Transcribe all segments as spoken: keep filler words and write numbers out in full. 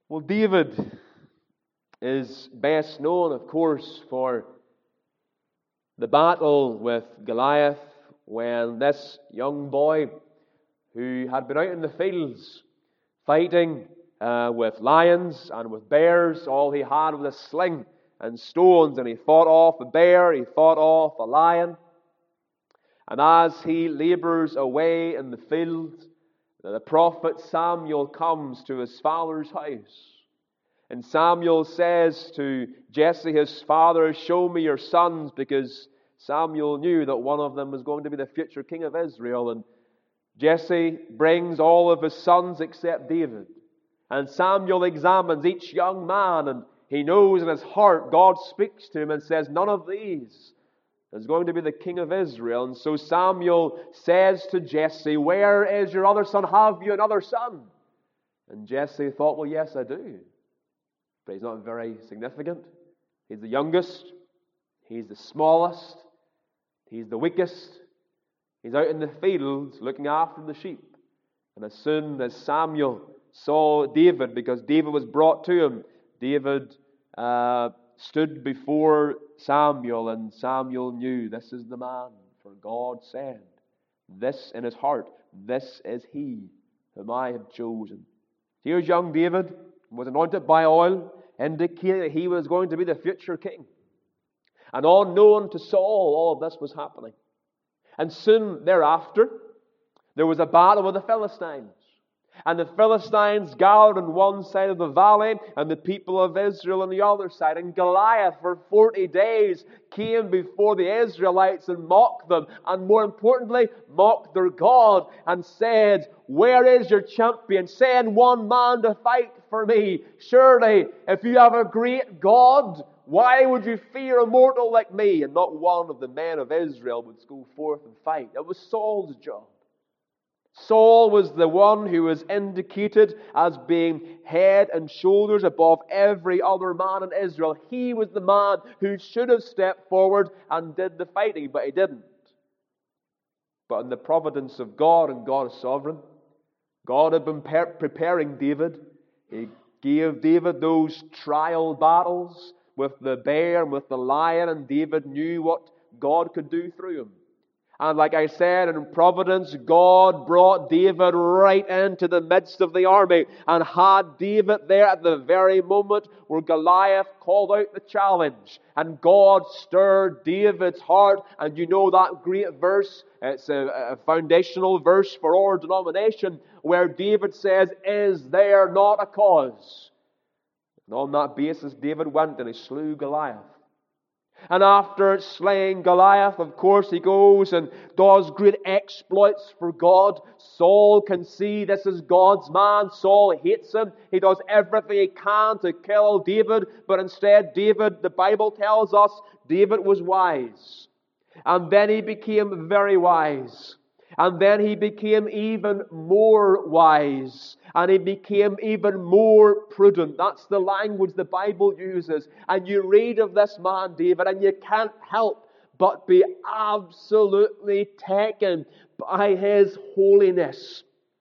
Well, David is best known, of course, for the battle with Goliath when this young boy who had been out in the fields fighting uh, with lions and with bears, all he had was a sling and stones, and he fought off a bear, he fought off a lion. And as he labors away in the field, the prophet Samuel comes to his father's house. And Samuel says to Jesse, his father, "Show me your sons," because Samuel knew that one of them was going to be the future king of Israel. And Jesse brings all of his sons except David. And Samuel examines each young man, and he knows in his heart God speaks to him and says, "None of these is going to be the king of Israel." And so Samuel says to Jesse, "Where is your other son? Have you another son?" And Jesse thought, "Well, yes, I do." But he's not very significant. He's the youngest. He's the smallest. He's the weakest. He's out in the fields looking after the sheep. And as soon as Samuel saw David, because David was brought to him, David uh, stood before Samuel, and Samuel knew, this is the man, for God said, this in his heart, this is he whom I have chosen. Here's young David, was anointed by oil, indicating that he was going to be the future king. And unknown to Saul, all of this was happening. And soon thereafter, there was a battle with the Philistines. And the Philistines gathered on one side of the valley, and the people of Israel on the other side. And Goliath, for forty days, came before the Israelites and mocked them. And more importantly, mocked their God and said, "Where is your champion? Send one man to fight for me. Surely, if you have a great God, why would you fear a mortal like me?" And not one of the men of Israel would go forth and fight. It was Saul's job. Saul was the one who was indicated as being head and shoulders above every other man in Israel. He was the man who should have stepped forward and did the fighting, but he didn't. But in the providence of God, and God is sovereign, God had been per- preparing David. He gave David those trial battles with the bear and with the lion, and David knew what God could do through him. And like I said, in providence, God brought David right into the midst of the army and had David there at the very moment where Goliath called out the challenge. And God stirred David's heart. And you know that great verse, it's a, a foundational verse for our denomination, where David says, "Is there not a cause?" And on that basis, David went and he slew Goliath. And after slaying Goliath, of course, he goes and does great exploits for God. Saul can see this is God's man. Saul hates him. He does everything he can to kill David. But instead, David, the Bible tells us, David was wise. And then he became very wise. And then he became even more wise. And he became even more prudent. That's the language the Bible uses. And you read of this man, David, and you can't help but be absolutely taken by his holiness,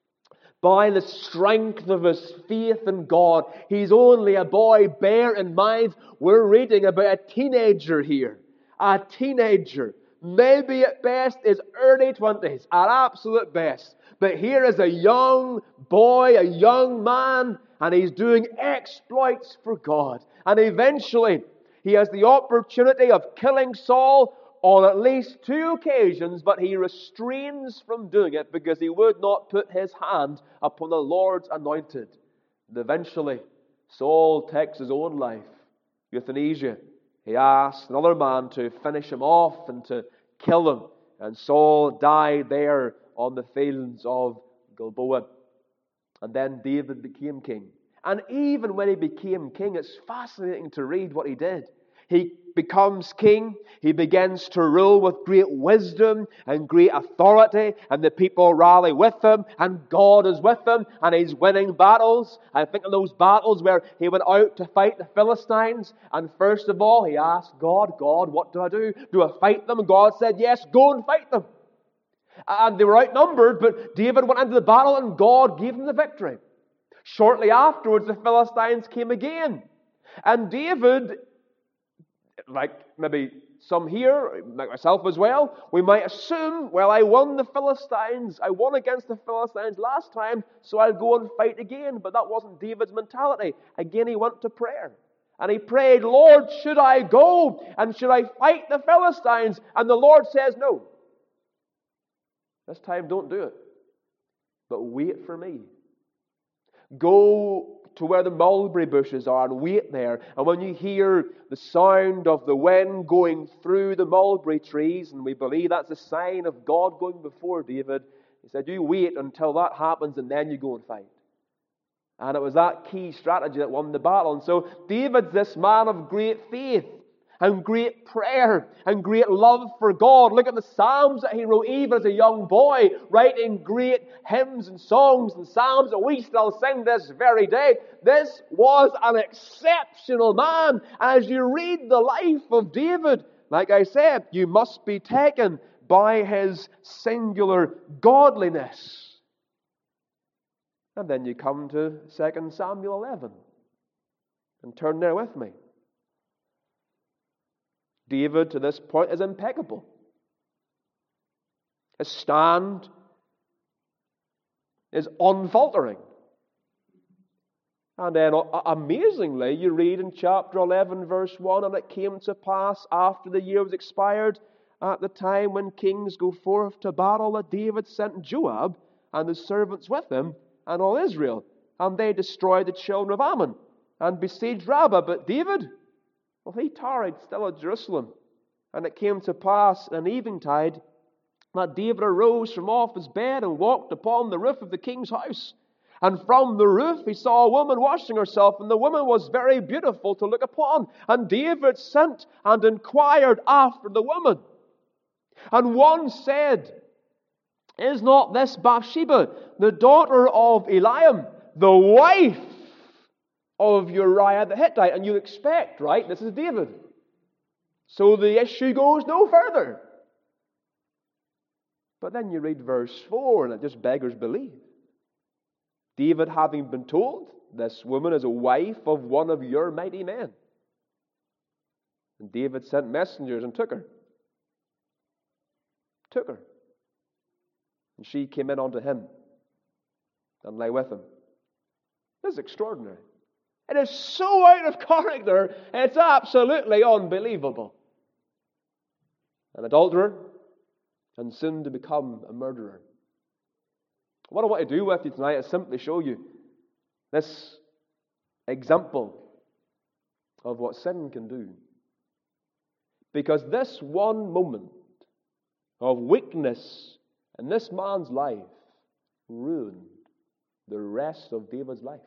by the strength of his faith in God. He's only a boy. Bear in mind, we're reading about a teenager here. A teenager. Maybe at best is early twenties, at absolute best. But here is a young boy, a young man, and he's doing exploits for God. And eventually, he has the opportunity of killing Saul on at least two occasions, but he restrains from doing it because he would not put his hand upon the Lord's anointed. And eventually, Saul takes his own life, euthanasia. He asked another man to finish him off and to kill him. And Saul died there on the fields of Gilboa. And then David became king. And even when he became king, it's fascinating to read what he did. He becomes king. He begins to rule with great wisdom and great authority. And the people rally with him. And God is with him. And he's winning battles. I think of those battles where he went out to fight the Philistines. And first of all, he asked God, "God, what do I do? Do I fight them?" And God said, "Yes, go and fight them." And they were outnumbered, but David went into the battle and God gave him the victory. Shortly afterwards, the Philistines came again. And David, like maybe some here, like myself as well, we might assume, well, I won the Philistines. I won against the Philistines last time, so I'll go and fight again. But that wasn't David's mentality. Again, he went to prayer. And he prayed, Lord, should I go? And should I fight the Philistines? And the Lord says, no. This time, don't do it. But wait for me. Go to where the mulberry bushes are and wait there. And when you hear the sound of the wind going through the mulberry trees, and we believe that's a sign of God going before David, he said, you wait until that happens and then you go and fight. And it was that key strategy that won the battle. And so David's this man of great faith and great prayer and great love for God. Look at the Psalms that he wrote even as a young boy, writing great hymns and songs and psalms that we still sing this very day. This was an exceptional man. As you read the life of David, like I said, you must be taken by his singular godliness. And then you come to Second Samuel eleven. And turn there with me. David, to this point, is impeccable. His stand is unfaltering. And then, amazingly, you read in chapter eleven, verse one, and it came to pass after the year was expired, at the time when kings go forth to battle, that David sent Joab and his servants with him, and all Israel, and they destroyed the children of Ammon, and besieged Rabbah. But David, well, he tarried still at Jerusalem. And it came to pass in eventide that David arose from off his bed and walked upon the roof of the king's house. And from the roof he saw a woman washing herself, and the woman was very beautiful to look upon. And David sent and inquired after the woman. And one said, is not this Bathsheba, the daughter of Eliam, the wife of Uriah the Hittite? And you expect, right, this is David. So the issue goes no further. But then you read verse four, and it just beggars belief. David, having been told, this woman is a wife of one of your mighty men. And David sent messengers and took her. Took her. And she came in unto him and lay with him. This is extraordinary. It is so out of character, it's absolutely unbelievable. An adulterer, and soon to become a murderer. What I want to do with you tonight is simply show you this example of what sin can do. Because this one moment of weakness in this man's life ruined the rest of David's life.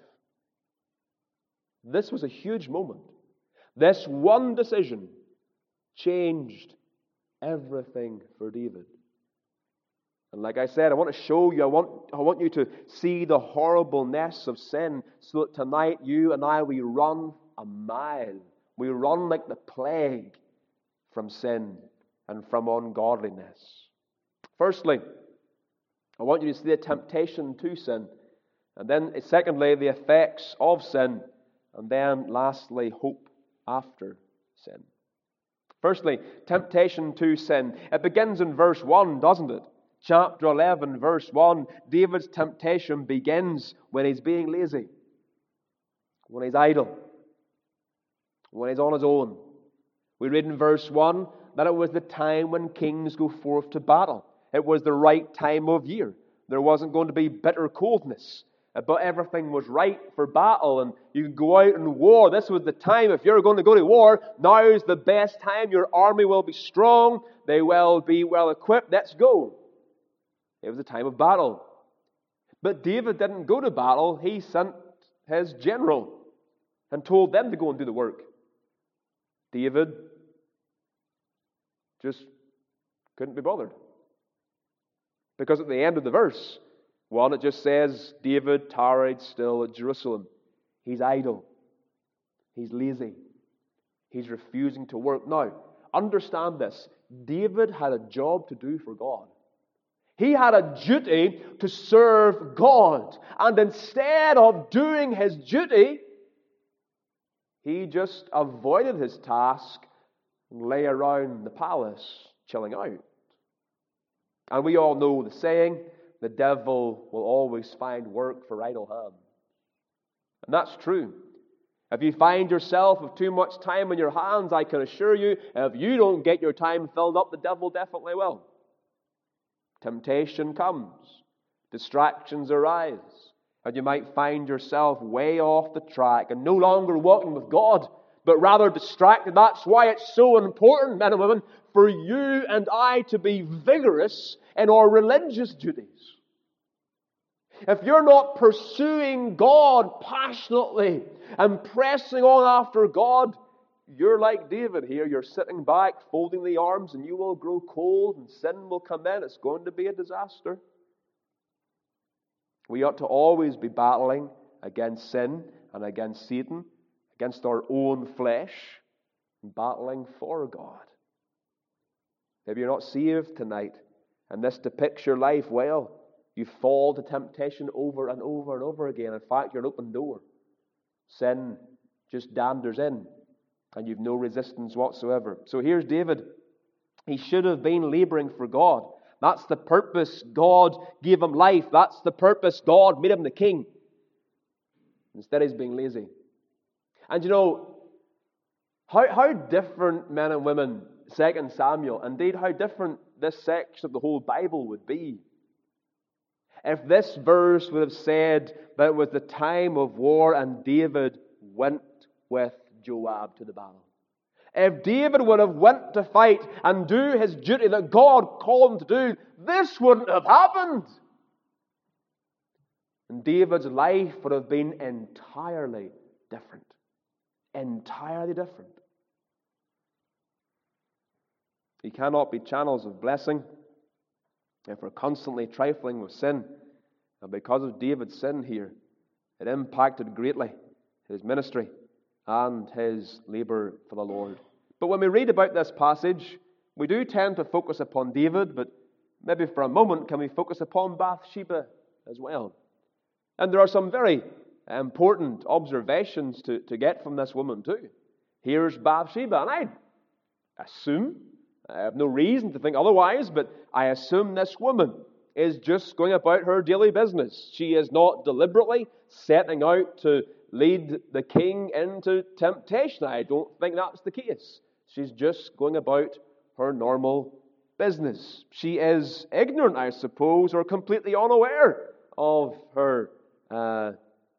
This was a huge moment. This one decision changed everything for David. And like I said, I want to show you, I want, I want you to see the horribleness of sin, so that tonight you and I, we run a mile. We run like the plague from sin and from ungodliness. Firstly, I want you to see the temptation to sin. And then, secondly, the effects of sin. And then, lastly, hope after sin. Firstly, temptation to sin. It begins in verse one, doesn't it? Chapter eleven, verse one. David's temptation begins when he's being lazy, when he's idle, when he's on his own. We read in verse one that it was the time when kings go forth to battle. It was the right time of year. There wasn't going to be bitter coldness, but everything was right for battle, and you could go out in war. This was the time, if you're going to go to war, now is the best time. Your army will be strong. They will be well equipped. Let's go. It was a time of battle. But David didn't go to battle. He sent his general and told them to go and do the work. David just couldn't be bothered. Because at the end of the verse, one, it just says, David tarried still at Jerusalem. He's idle. He's lazy. He's refusing to work. Now, understand this. David had a job to do for God. He had a duty to serve God. And instead of doing his duty, he just avoided his task and lay around the palace chilling out. And we all know the saying, the devil will always find work for idle hands. And that's true. If you find yourself with too much time on your hands, I can assure you, if you don't get your time filled up, the devil definitely will. Temptation comes. Distractions arise. And you might find yourself way off the track and no longer walking with God, but rather distracted. That's why it's so important, men and women, for you and I to be vigorous in our religious duties. If you're not pursuing God passionately and pressing on after God, you're like David here. You're sitting back, folding the arms, and you will grow cold and sin will come in. It's going to be a disaster. We ought to always be battling against sin and against Satan, against our own flesh, and battling for God. If you're not saved tonight, and this depicts your life well, you fall to temptation over and over and over again. In fact, you're an open door. Sin just danders in, and you've no resistance whatsoever. So here's David. He should have been laboring for God. That's the purpose God gave him life. That's the purpose God made him the king. Instead, he's being lazy. And you know, how, how different, men and women, Second Samuel, indeed how different this section of the whole Bible would be if this verse would have said that it was the time of war and David went with Joab to the battle. If David would have went to fight and do his duty that God called him to do, this wouldn't have happened. And David's life would have been entirely different. Entirely different. We cannot be channels of blessing if we're constantly trifling with sin. And because of David's sin here, it impacted greatly his ministry and his labor for the Lord. But when we read about this passage, we do tend to focus upon David, but maybe for a moment can we focus upon Bathsheba as well? And there are some very important observations to, to get from this woman too. Here's Bathsheba, and I assume, I have no reason to think otherwise, but I assume this woman is just going about her daily business. She is not deliberately setting out to lead the king into temptation. I don't think that's the case. She's just going about her normal business. She is ignorant, I suppose, or completely unaware of her uh,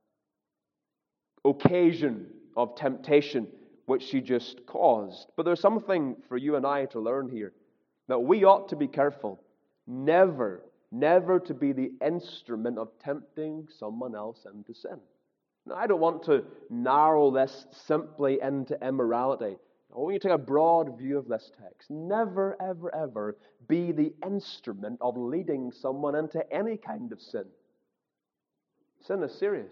occasion of temptation, which she just caused. But there's something for you and I to learn here, that we ought to be careful, never, never to be the instrument of tempting someone else into sin. Now, I don't want to narrow this simply into immorality. I want you to take a broad view of this text. Never, ever, ever be the instrument of leading someone into any kind of sin. Sin is serious.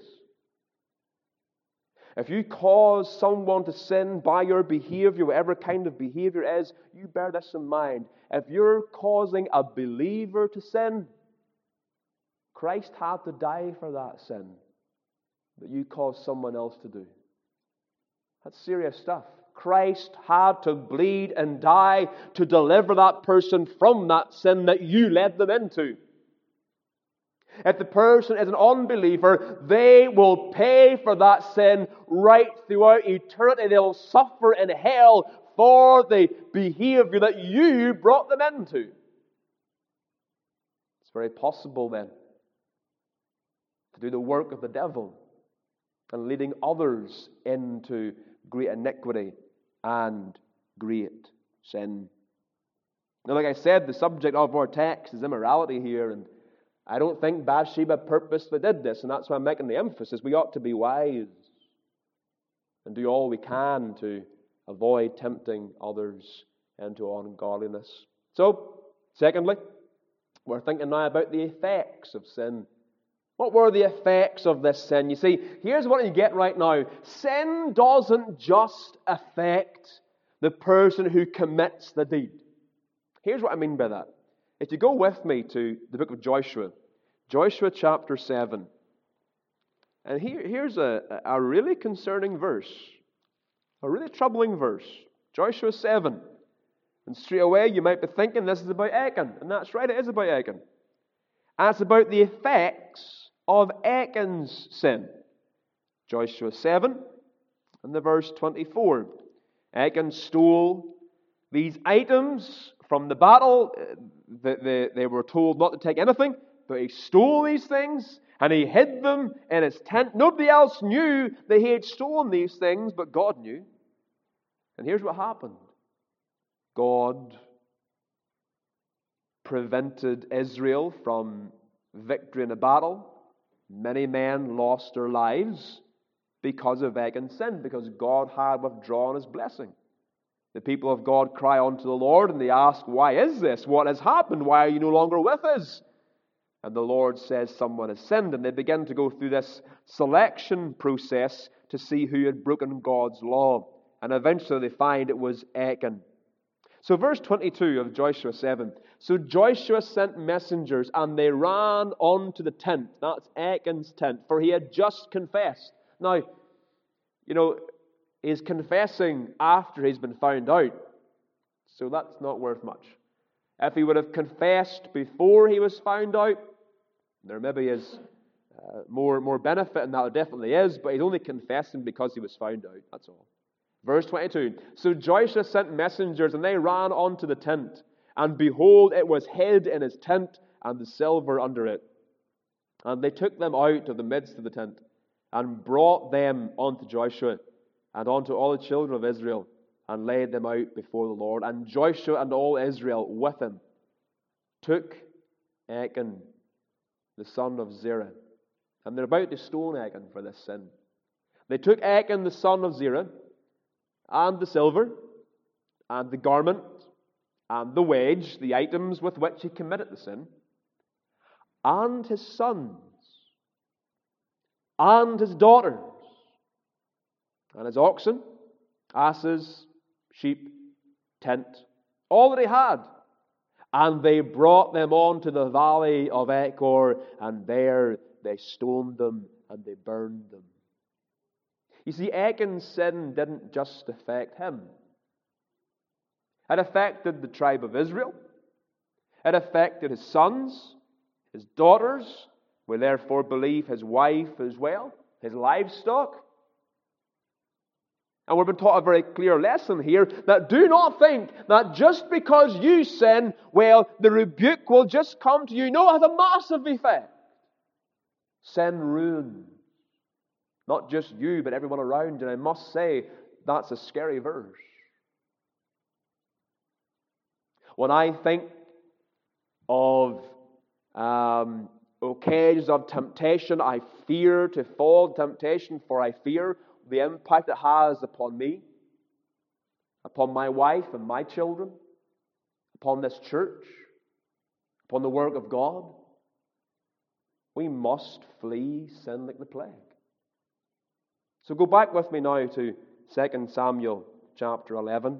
If you cause someone to sin by your behavior, whatever kind of behavior it is, you bear this in mind. If you're causing a believer to sin, Christ had to die for that sin that you caused someone else to do. That's serious stuff. Christ had to bleed and die to deliver that person from that sin that you led them into. If the person is an unbeliever, they will pay for that sin right throughout eternity. They will suffer in hell for the behavior that you brought them into. It's very possible then to do the work of the devil and leading others into great iniquity and great sin. Now, like I said, the subject of our text is immorality here, and I don't think Bathsheba purposely did this, and that's why I'm making the emphasis. We ought to be wise and do all we can to avoid tempting others into ungodliness. So, secondly, we're thinking now about the effects of sin. What were the effects of this sin? You see, here's what you get right now. Sin doesn't just affect the person who commits the deed. Here's what I mean by that. If you go with me to the book of Joshua, Joshua chapter seven, and here, here's a, a really concerning verse, a really troubling verse. Joshua seven. And straight away you might be thinking this is about Achan. And that's right, it is about Achan. And it's about the effects of Achan's sin. Joshua seven and the verse twenty-four. Achan stole these items from the battle. They, they, they were told not to take anything, but he stole these things and he hid them in his tent. Nobody else knew that he had stolen these things, but God knew. And here's what happened. God prevented Israel from victory in a battle. Many men lost their lives because of Achan's sin, because God had withdrawn His blessing. The people of God cry unto the Lord and they ask, why is this? What has happened? Why are you no longer with us? And the Lord says someone has sinned, and they begin to go through this selection process to see who had broken God's law. And eventually they find it was Achan. So verse twenty-two of Joshua seven. So Joshua sent messengers, and they ran onto the tent. That's Achan's tent, for he had just confessed. Now, you know, he's confessing after he's been found out. So that's not worth much. If he would have confessed before he was found out, there maybe is uh, more, more benefit in that. There definitely is, but he's only confessing because he was found out. That's all. Verse twenty-two. So Joshua sent messengers, and they ran onto the tent. And behold, it was hid in his tent, and the silver under it. And they took them out of the midst of the tent, and brought them unto Joshua, and unto all the children of Israel, and laid them out before the Lord. And Joshua and all Israel with him took Achan, the son of Zerah. And they're about to stone Achan for this sin. They took Achan, the son of Zerah, and the silver, and the garment, and the wedge, the items with which he committed the sin, and his sons, and his daughters, and his oxen, asses, sheep, tent, all that he had. And they brought them on to the valley of Achor, and there they stoned them and they burned them. You see, Achan's sin didn't just affect him. It affected the tribe of Israel. It affected his sons, his daughters. We therefore believe his wife as well, his livestock. And we've been taught a very clear lesson here that do not think that just because you sin, well, the rebuke will just come to you. No, it has a massive effect. Sin ruins not just you, but everyone around. And I must say, that's a scary verse. When I think of um, occasions of temptation, I fear to fall into temptation, for I fear the impact it has upon me, upon my wife and my children, upon this church, upon the work of God. We must flee sin like the plague. So go back with me now to Second Samuel chapter eleven.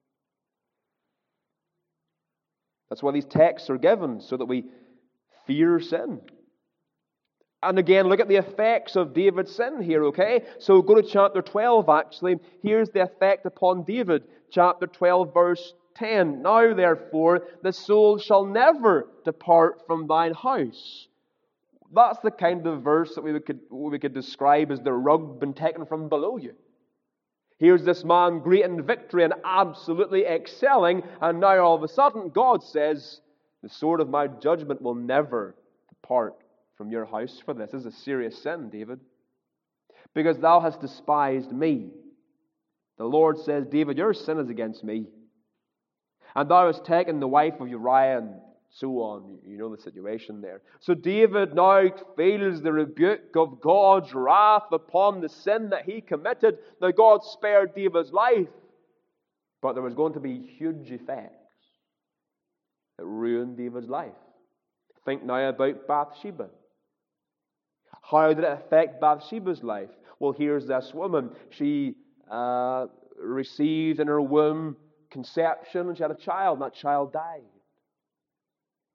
That's why these texts are given, so that we fear sin. And again, look at the effects of David's sin here, okay? So go to chapter twelve, actually. Here's the effect upon David. Chapter twelve, verse ten. Now, therefore, the soul shall never depart from thine house. That's the kind of verse that we could, we could describe as the rug been taken from below you. Here's this man great in victory and absolutely excelling, and now all of a sudden God says, the sword of my judgment will never depart from your house for this. This is a serious sin, David. Because thou hast despised me. The Lord says, David, your sin is against me. And thou hast taken the wife of Uriah, and so on. You know the situation there. So David now feels the rebuke of God's wrath upon the sin that he committed. Now God spared David's life, but there was going to be huge effects that ruined David's life. Think now about Bathsheba. How did it affect Bathsheba's life? Well, here's this woman. She uh, received in her womb conception, and she had a child, and that child died.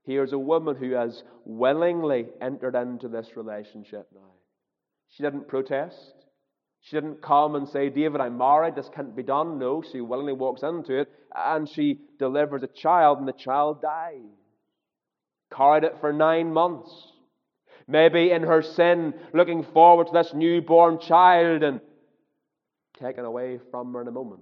Here's a woman who has willingly entered into this relationship now. She didn't protest. She didn't come and say, David, I'm married, this can't be done. No, she willingly walks into it, and she delivers a child, and the child dies. Carried it for nine months. Maybe in her sin, looking forward to this newborn child, and taken away from her in a moment.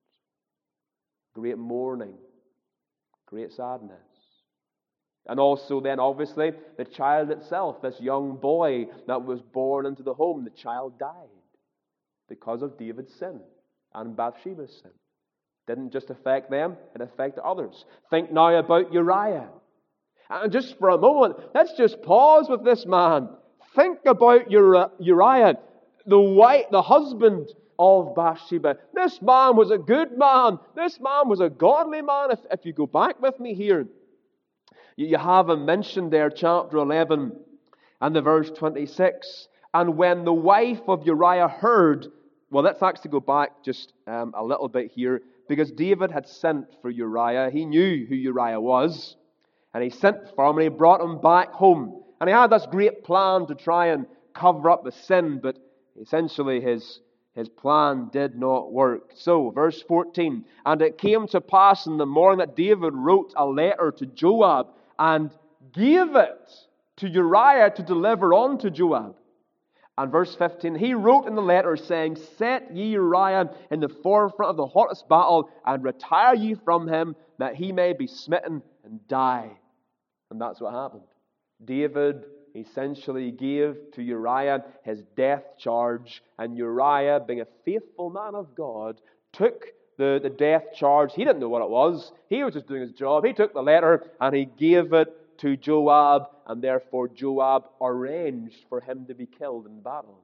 Great mourning, great sadness. And also then, obviously, the child itself, this young boy that was born into the home, the child died because of David's sin and Bathsheba's sin. Didn't just affect them, it affected others. Think now about Uriah. And just for a moment, let's just pause with this man. Think about Uriah, the wife, the husband of Bathsheba. This man was a good man. This man was a godly man. If, if you go back with me here, you have him mentioned there, chapter eleven and the verse twenty-six. And when the wife of Uriah heard, well, let's actually go back just um, a little bit here, because David had sent for Uriah. He knew who Uriah was, and he sent for him, and he brought him back home. And he had this great plan to try and cover up the sin, but essentially his, his plan did not work. So, verse fourteen, and it came to pass in the morning that David wrote a letter to Joab, and gave it to Uriah to deliver on to Joab. And verse fifteen, he wrote in the letter saying, set ye Uriah in the forefront of the hottest battle, and retire ye from him, that he may be smitten and die. And that's what happened. David essentially gave to Uriah his death charge, and Uriah, being a faithful man of God, took the, the death charge. He didn't know what it was. He was just doing his job. He took the letter and he gave it to Joab, and therefore Joab arranged for him to be killed in battle.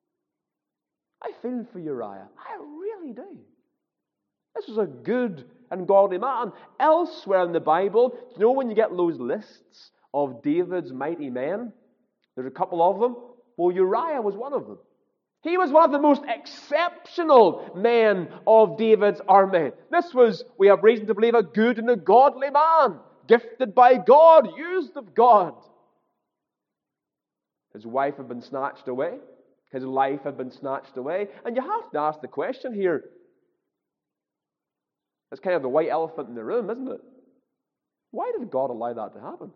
I feel for Uriah. I really do. This was a good and godly man. Elsewhere in the Bible, you know when you get those lists of David's mighty men? There's a couple of them. Well, Uriah was one of them. He was one of the most exceptional men of David's army. This was, we have reason to believe, a good and a godly man. Gifted by God, used of God. His wife had been snatched away. His life had been snatched away. And you have to ask the question here. It's kind of the white elephant in the room, isn't it? Why did God allow that to happen?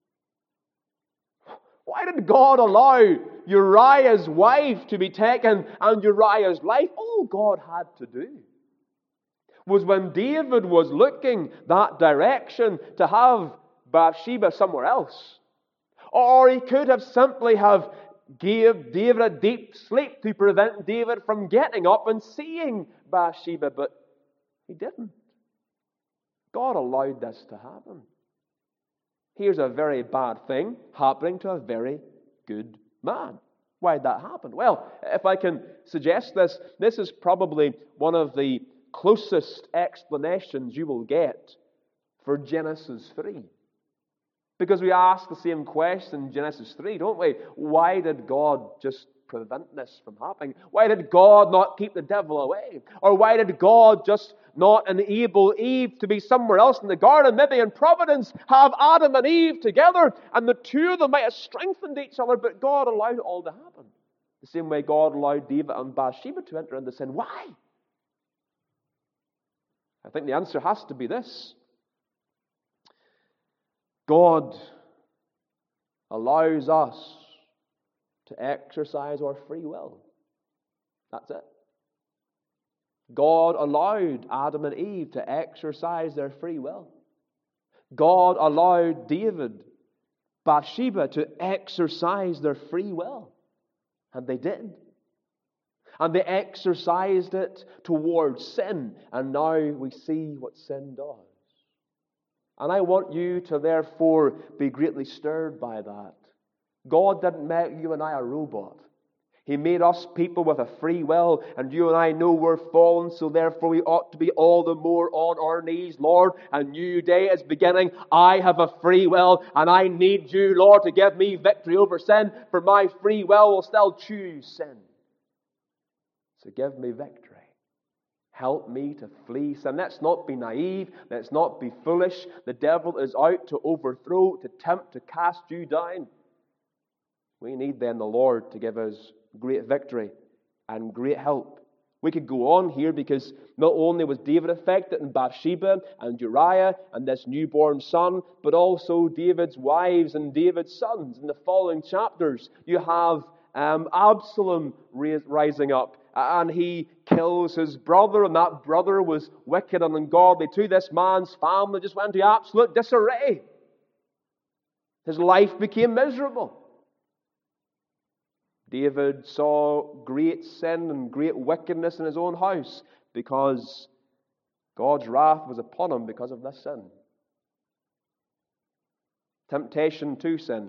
Why did God allow Uriah's wife to be taken and Uriah's life? All God had to do was, when David was looking that direction, to have Bathsheba somewhere else. Or he could have simply have gave David a deep sleep to prevent David from getting up and seeing Bathsheba, but he didn't. God allowed this to happen. Here's a very bad thing happening to a very good man. Why did that happen? Well, if I can suggest this, this is probably one of the closest explanations you will get for Genesis three. Because we ask the same question in Genesis three, don't we? Why did God just prevent this from happening? Why did God not keep the devil away? Or why did God just not enable Eve to be somewhere else in the garden? Maybe in providence have Adam and Eve together, and the two of them might have strengthened each other, but God allowed it all to happen. The same way God allowed David and Bathsheba to enter into sin. Why? I think the answer has to be this. God allows us to exercise our free will. That's it. God allowed Adam and Eve to exercise their free will. God allowed David, Bathsheba to exercise their free will. And they did. And they exercised it towards sin. And now we see what sin does. And I want you to therefore be greatly stirred by that. God didn't make you and I a robot. He made us people with a free will, and you and I know we're fallen, so therefore we ought to be all the more on our knees. Lord, a new day is beginning. I have a free will, and I need you, Lord, to give me victory over sin, for my free will will still choose sin. So give me victory. Help me to flee sin. Let's not be naive. Let's not be foolish. The devil is out to overthrow, to tempt, to cast you down. We need then the Lord to give us great victory and great help. We could go on here because not only was David affected in Bathsheba and Uriah and this newborn son, but also David's wives and David's sons. In the following chapters, you have um, Absalom rising up, and he kills his brother, and that brother was wicked and ungodly too. This man's family just went into absolute disarray. His life became miserable. David saw great sin and great wickedness in his own house because God's wrath was upon him because of this sin. Temptation to sin.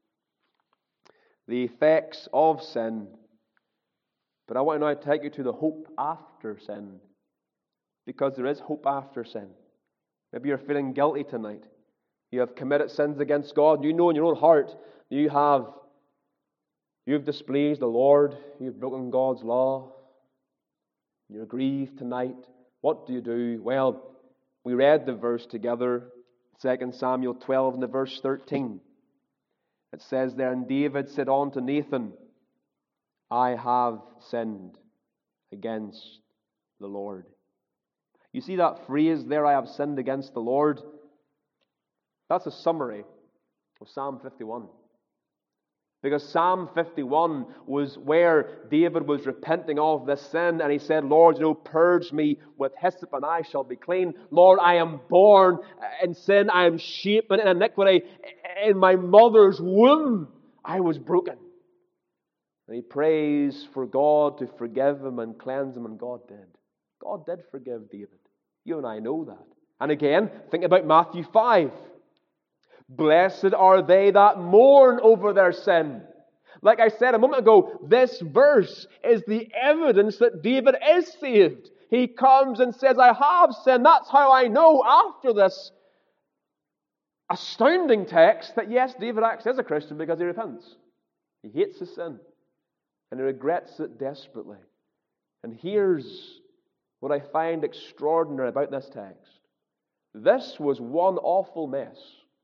The effects of sin. But I want to now take you to the hope after sin. Because there is hope after sin. Maybe you're feeling guilty tonight. You have committed sins against God. You know in your own heart you have You've displeased the Lord. You've broken God's law. You're grieved tonight. What do you do? Well, we read the verse together, Second Samuel twelve and the verse thirteen. It says there, and David said unto Nathan, I have sinned against the Lord. You see that phrase there, I have sinned against the Lord? That's a summary of Psalm fifty-one. Because Psalm fifty-one was where David was repenting of this sin, and he said, Lord, you know, purge me with hyssop and I shall be clean. Lord, I am born in sin, I am shapen in iniquity. In my mother's womb I was broken. And he prays for God to forgive him and cleanse him, and God did. God did forgive David. You and I know that. And again, think about Matthew five. Blessed are they that mourn over their sin. Like I said a moment ago, this verse is the evidence that David is saved. He comes and says, I have sinned. That's how I know after this astounding text that yes, David actually is a Christian because he repents. He hates his sin and he regrets it desperately. And here's what I find extraordinary about this text. This was one awful mess.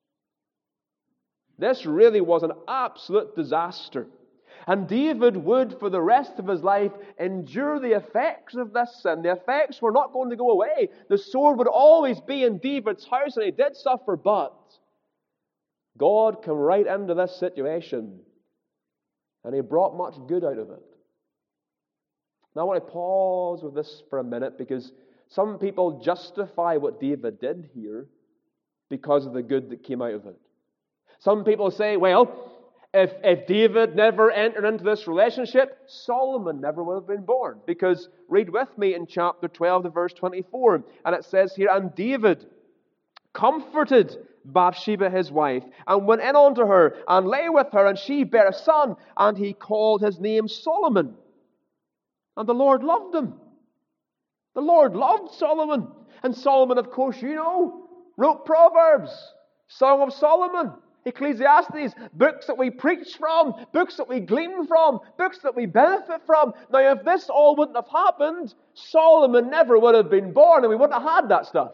This really was an absolute disaster. And David would, for the rest of his life, endure the effects of this sin. The effects were not going to go away. The sword would always be in David's house, and he did suffer, but God came right into this situation, and he brought much good out of it. Now I want to pause with this for a minute, because some people justify what David did here because of the good that came out of it. Some people say, well, if, if David never entered into this relationship, Solomon never would have been born. Because read with me in chapter twelve, the verse twenty-four. And it says here, and David comforted Bathsheba his wife, and went in unto her, and lay with her, and she bare a son, and he called his name Solomon. And the Lord loved him. The Lord loved Solomon. And Solomon, of course, you know, wrote Proverbs, Song of Solomon, Ecclesiastes, books that we preach from, books that we glean from, books that we benefit from. Now, if this all wouldn't have happened, Solomon never would have been born, and we wouldn't have had that stuff.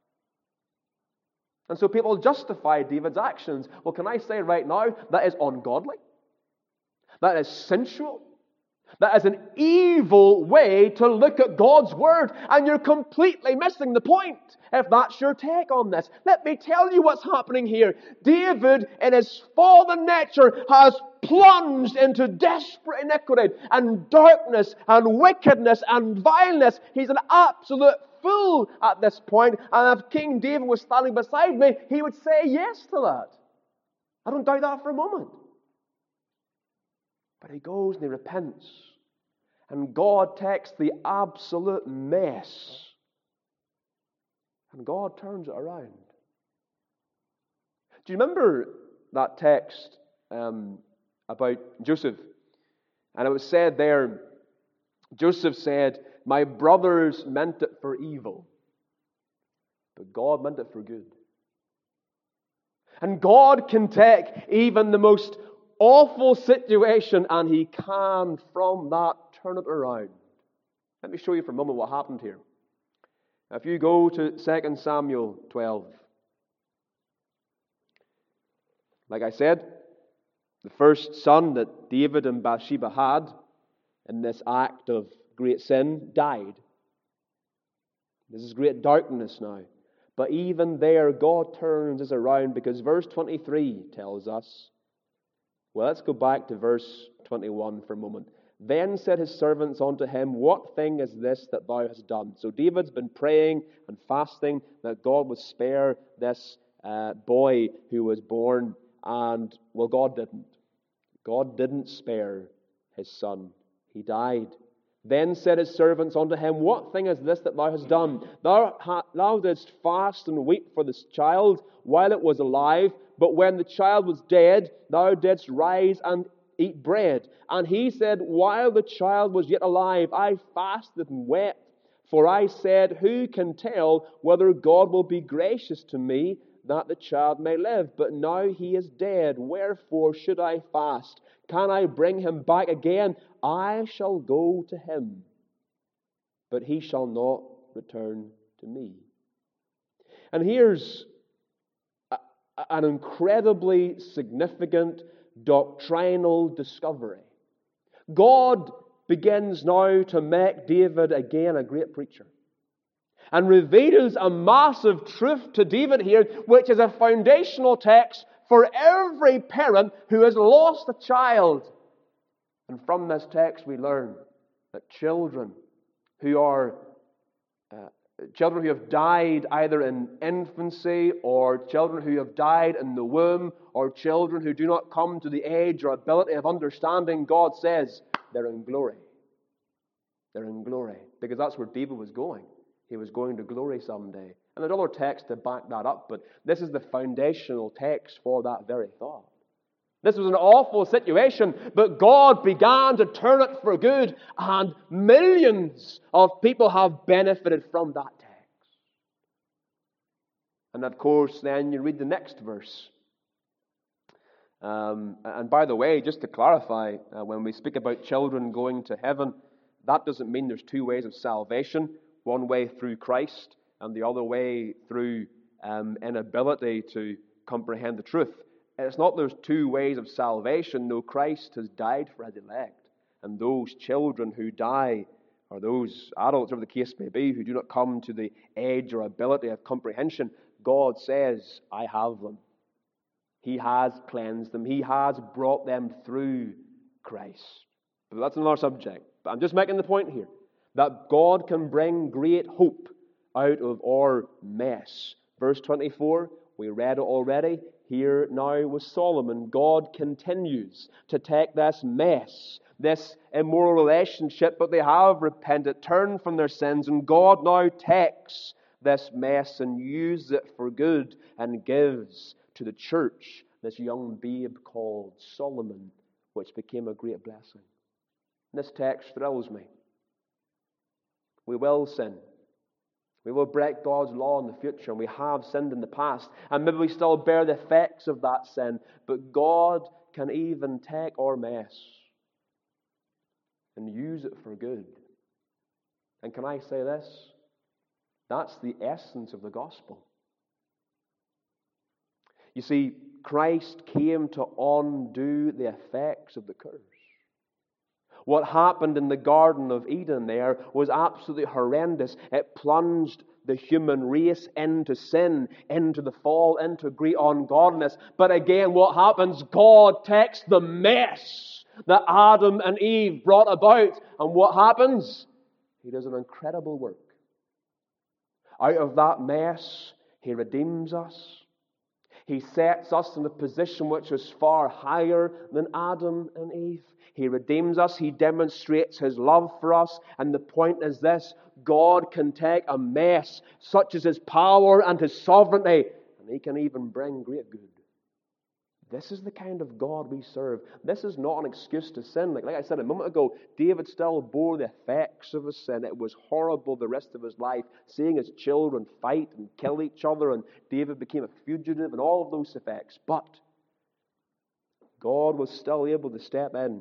And so people justify David's actions. Well, can I say right now, that is ungodly. That is sensual. That is an evil way to look at God's Word, and you're completely missing the point if that's your take on this. Let me tell you what's happening here. David, in his fallen nature, has plunged into desperate iniquity and darkness and wickedness and vileness. He's an absolute fool at this point, and if King David was standing beside me, he would say yes to that. I don't doubt that for a moment. But he goes and he repents. And God takes the absolute mess. And God turns it around. Do you remember that text um, about Joseph? And it was said there, Joseph said, my brothers meant it for evil, but God meant it for good. And God can take even the most awful situation, and He can, from that, turn it around. Let me show you for a moment what happened here. If you go to Second Samuel twelve, like I said, the first son that David and Bathsheba had in this act of great sin died. This is great darkness now. But even there, God turns us around, because verse twenty-three tells us, well, let's go back to verse twenty-one for a moment. Then said his servants unto him, What thing is this that thou hast done? So David's been praying and fasting that God would spare this uh, boy who was born, and, well, God didn't. God didn't spare his son. He died. Then said his servants unto him, What thing is this that thou hast done? Thou, ha- thou didst fast and weep for this child while it was alive, but when the child was dead, thou didst rise and eat bread. And he said, While the child was yet alive, I fasted and wept. For I said, Who can tell whether God will be gracious to me, that the child may live? But now he is dead. Wherefore should I fast? Can I bring him back again? I shall go to him, but he shall not return to me. And here's a, an incredibly significant doctrinal discovery. God begins now to make David again a great preacher, and reveals a massive truth to David here, which is a foundational text for every parent who has lost a child. And from this text we learn that children who are uh, children who have died either in infancy, or children who have died in the womb, or children who do not come to the age or ability of understanding, God says they're in glory. They're in glory. Because that's where David was going. He was going to glory someday. And there's other texts to back that up, but this is the foundational text for that very thought. This was an awful situation, but God began to turn it for good, and millions of people have benefited from that text. And of course, then you read the next verse. Um, and by the way, just to clarify, uh, when we speak about children going to heaven, that doesn't mean there's two ways of salvation. One way through Christ, and the other way through um, inability to comprehend the truth. It's not there's two ways of salvation. No, Christ has died for his elect. And those children who die, or those adults, whatever the case may be, who do not come to the age or ability of comprehension, God says, I have them. He has cleansed them. He has brought them through Christ. But that's another subject. But I'm just making the point here, that God can bring great hope out of our mess. Verse twenty-four, we read it already. Here now with Solomon, God continues to take this mess, this immoral relationship, but they have repented, turned from their sins, and God now takes this mess and uses it for good and gives to the church this young babe called Solomon, which became a great blessing. This text thrills me. We will sin. We will break God's law in the future, and we have sinned in the past, and maybe we still bear the effects of that sin, but God can even take our mess and use it for good. And can I say this? That's the essence of the gospel. You see, Christ came to undo the effects of the curse. What happened in the Garden of Eden there was absolutely horrendous. It plunged the human race into sin, into the fall, into great ungodliness. But again, what happens? God takes the mess that Adam and Eve brought about. And what happens? He does an incredible work. Out of that mess, He redeems us. He sets us in a position which is far higher than Adam and Eve. He redeems us. He demonstrates His love for us. And the point is this: God can take a mess, such as His power and His sovereignty, and He can even bring great good. This is the kind of God we serve. This is not an excuse to sin. Like, like I said a moment ago, David still bore the effects of his sin. It was horrible the rest of his life, seeing his children fight and kill each other, and David became a fugitive and all of those effects. But God was still able to step in,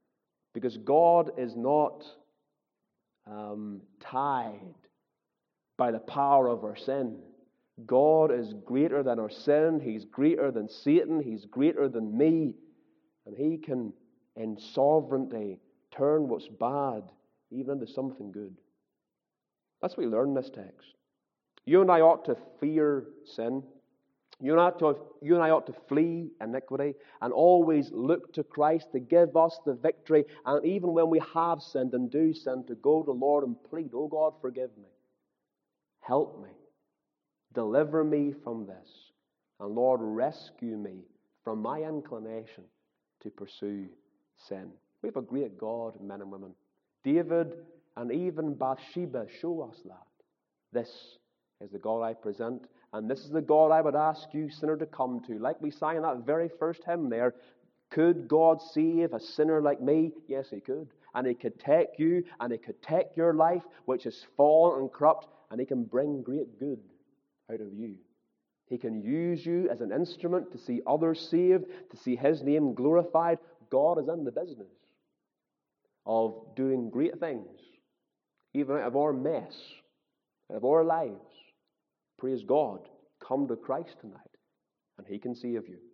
because God is not um, tied by the power of our sin. God is greater than our sin. He's greater than Satan. He's greater than me. And He can, in sovereignty, turn what's bad even into something good. That's what we learn in this text. You and I ought to fear sin. You and, I ought to, you and I ought to flee iniquity and always look to Christ to give us the victory. And even when we have sinned and do sin, to go to the Lord and plead, "Oh God, forgive me. Help me. Deliver me from this. And Lord, rescue me from my inclination to pursue sin." We have a great God, men and women. David and even Bathsheba show us that. This is the God I present, and this is the God I would ask you, sinner, to come to. Like we sang in that very first hymn there, could God save a sinner like me? Yes, He could. And He could take you, and He could take your life, which is fallen and corrupt, and He can bring great good out of you. He can use you as an instrument to see others saved, to see His name glorified. God is in the business of doing great things, even out of our mess, out of our lives. Praise God. Come to Christ tonight, and He can save you.